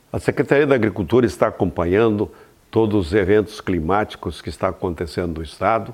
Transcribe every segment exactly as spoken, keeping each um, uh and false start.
A Secretaria da Agricultura está acompanhando todos os eventos climáticos que estão acontecendo no Estado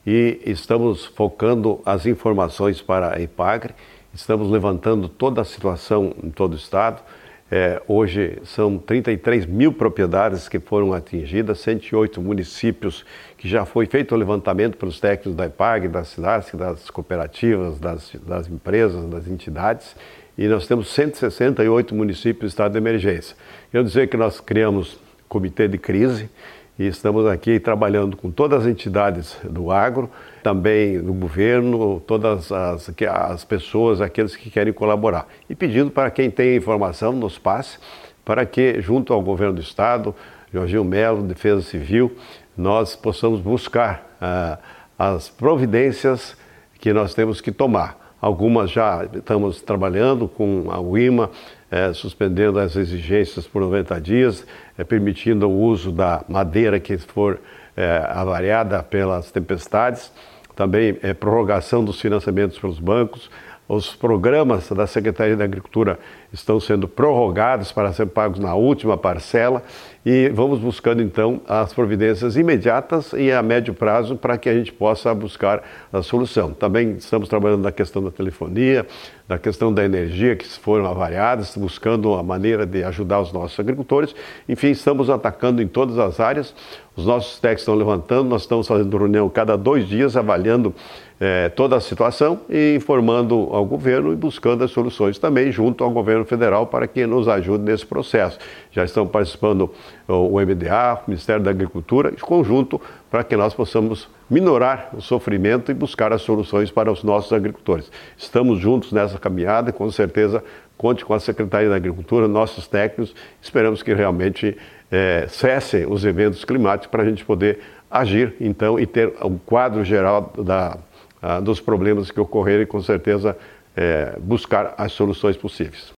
e estamos focando as informações para a EPAGRE, estamos levantando toda a situação em todo o Estado. É, hoje são trinta e três mil propriedades que foram atingidas, cento e oito municípios que já foi feito o levantamento pelos técnicos da EPAGRE, das cidades, das cooperativas, das, das empresas, das entidades, e nós temos cento e sessenta e oito municípios em estado de emergência. Quero dizer que nós criamos comitê de crise e estamos aqui trabalhando com todas as entidades do agro, também do governo, todas as, as pessoas, aqueles que querem colaborar. E pedindo para quem tem informação, nos passe, para que, junto ao governo do Estado, Jorginho Melo, Defesa Civil, nós possamos buscar ah, as providências que nós temos que tomar. Algumas já estamos trabalhando com a U I M A, eh, suspendendo as exigências por noventa dias, eh, permitindo o uso da madeira que for eh, avariada pelas tempestades, também eh, prorrogação dos financiamentos pelos bancos. Os programas da Secretaria da Agricultura estão sendo prorrogados para ser pagos na última parcela e vamos buscando então as providências imediatas e a médio prazo para que a gente possa buscar a solução. Também estamos trabalhando na questão da telefonia, na questão da energia que foram avariadas, buscando a maneira de ajudar os nossos agricultores. Enfim, estamos atacando em todas as áreas. Os nossos técnicos estão levantando, nós estamos fazendo reunião cada dois dias, avaliando eh, toda a situação e informando ao governo e buscando as soluções também junto ao governo federal para que nos ajude nesse processo. Já estão participando o M D A, o Ministério da Agricultura, em conjunto, para que nós possamos minorar o sofrimento e buscar as soluções para os nossos agricultores. Estamos juntos nessa caminhada e, com certeza, conte com a Secretaria da Agricultura, nossos técnicos. Esperamos que realmente é, cessem os eventos climáticos para a gente poder agir, então, e ter um quadro geral da, a, dos problemas que ocorrerem e, com certeza, é, buscar as soluções possíveis.